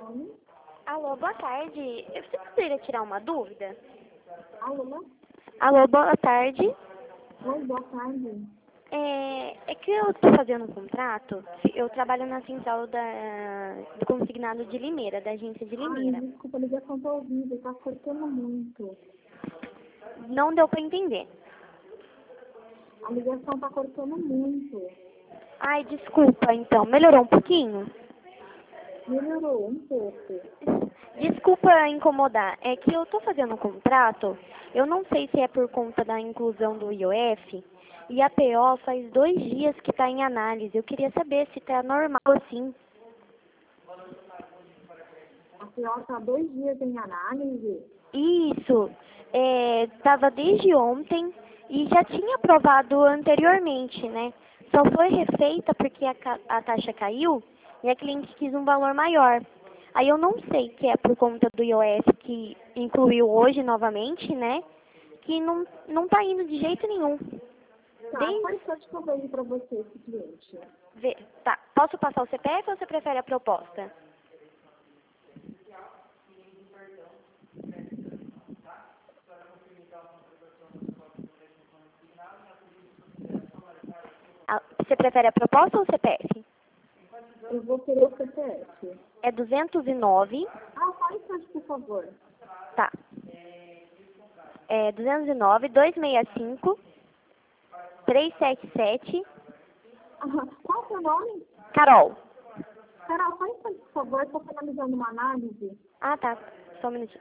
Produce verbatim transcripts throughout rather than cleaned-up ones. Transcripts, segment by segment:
Oi? Alô, boa tarde. Eu você poderia tirar uma dúvida? Alô? Alô, boa tarde. Oi, boa tarde. É, é que eu estou fazendo um contrato. Eu trabalho na central da, do consignado de Limeira, da agência de Ai, Limeira. desculpa, a ligação tá horrível, tá cortando muito. Não deu para entender. A ligação tá cortando muito. Ai, desculpa, então. Melhorou um pouquinho? Melhorou um pouco. Desculpa incomodar. É que eu estou fazendo um contrato. Eu não sei se é por conta da inclusão do I O F. E a P O faz dois dias que está em análise. Eu queria saber se está normal assim. A senhora tá dois dias em análise? Isso. Estava desde ontem e já tinha aprovado anteriormente, né? Só foi refeita porque a, ca- a taxa caiu e a cliente quis um valor maior. Aí eu não sei que é por conta do I O F que incluiu hoje novamente, né? Que não, não tá indo de jeito nenhum. Tá, Desde, qual sorte que eu vejo pra você, esse cliente? vê- tá, posso passar o C P F ou você prefere a proposta? Ah, você prefere a proposta ou o C P F? Eu vou querer o C P F. É duzentos e nove, Ah, qual sorte, por favor? tá. É duzentos e nove, duzentos e sessenta e cinco, trezentos e setenta e sete. Ah, qual é o seu nome? Carol. Carol, qual sorte, por favor? Estou finalizando uma análise. Ah, tá. Só um minutinho.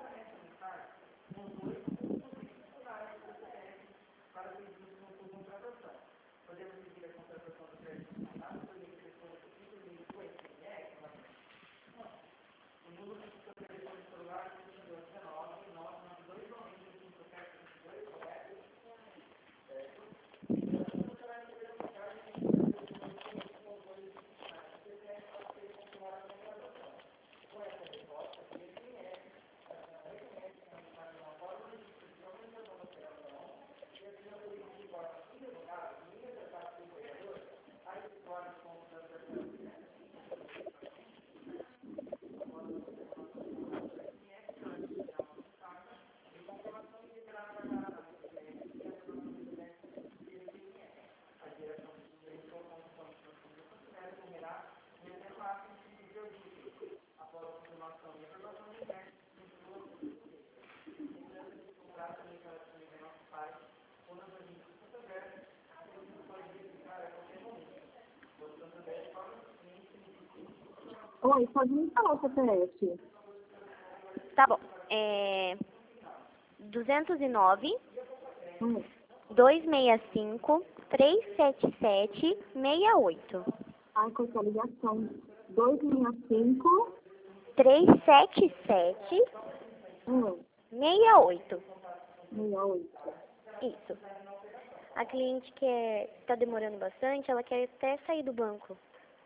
Oi, pode me falar o C P F? Tá bom. É duzentos e nove, Hum. duzentos e sessenta e cinco, trezentos e setenta e sete, sessenta e oito. Ai, cortou a ligação. duzentos e sessenta e cinco. trezentos e setenta e sete, Hum. sessenta e oito. sessenta e oito. Isso. A cliente que está demorando bastante, ela quer até sair do banco.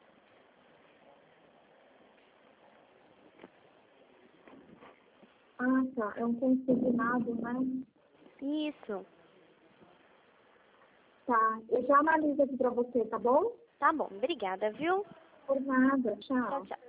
Ah, tá. É um consignado, né? Isso. Tá. Eu já analiso aqui pra você, tá bom? Tá bom. Obrigada, viu? Por nada. Tchau, Tchau. tchau.